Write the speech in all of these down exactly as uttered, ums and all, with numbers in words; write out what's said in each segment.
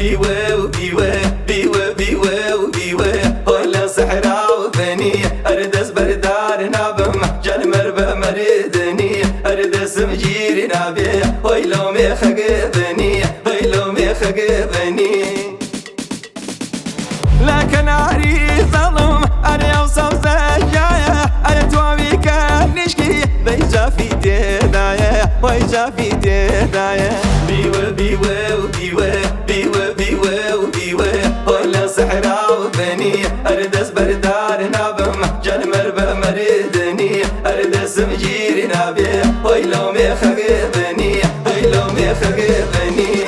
بيوه بيوه بيوه بيوه بيوه ولا صحراء وبني أردس بردار نابم جل مربى مردني أردس مجير نابي ويلو ميخق بني ويلو ميخق بني لكن عري ظلم أنا يوصف زجايا أنا توابي كان نشكي بيجا في تدايا ويجا في تدايا بيوه بيوه بيوه بيوه بيوه بيوه ولا صحراء وبني أردس بردار نابم جل مربى مردني أردس مجير نابي ويلو ميخق بني ويلو ميخق بني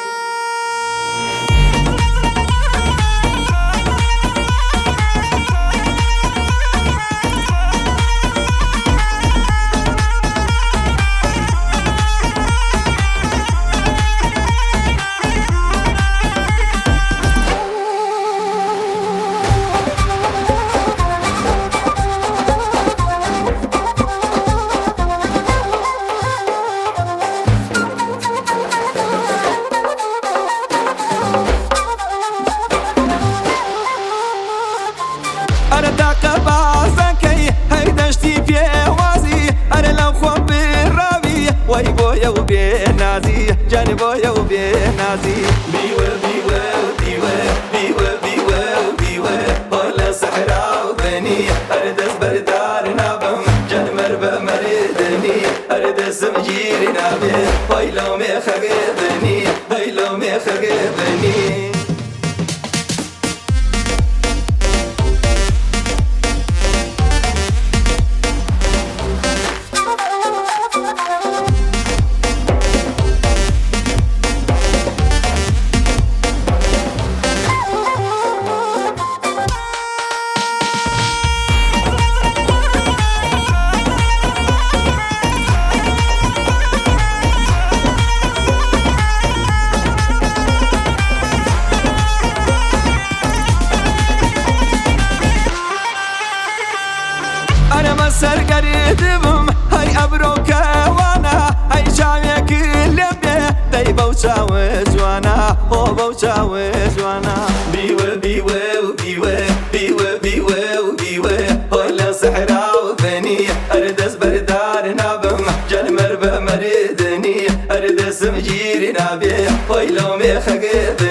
أنا داق بازنكي هيدشتي بيوازي أنا لو خوب بالرابي وي بويا وبينازي جاني بويا وبينازي بيوه بيوه بيوه بيوه بيوه بيوه ولا صحراء وبني أردس بردار نابم جن مربى مردني أردس مجير نابي ويلو ميخق بني ويلو ميخق بني أنا مسر قريدهم هاي أبروك وانا هاي شامي كل بيه داي بوشا وزوانا هو بوشا وزوانا بيوه بيوه بيوه بيوه بيوه بيوه ولا صحراء وبني أردس بردار نابم جل مربى مردني أردس مجير نابي ويلو ميخق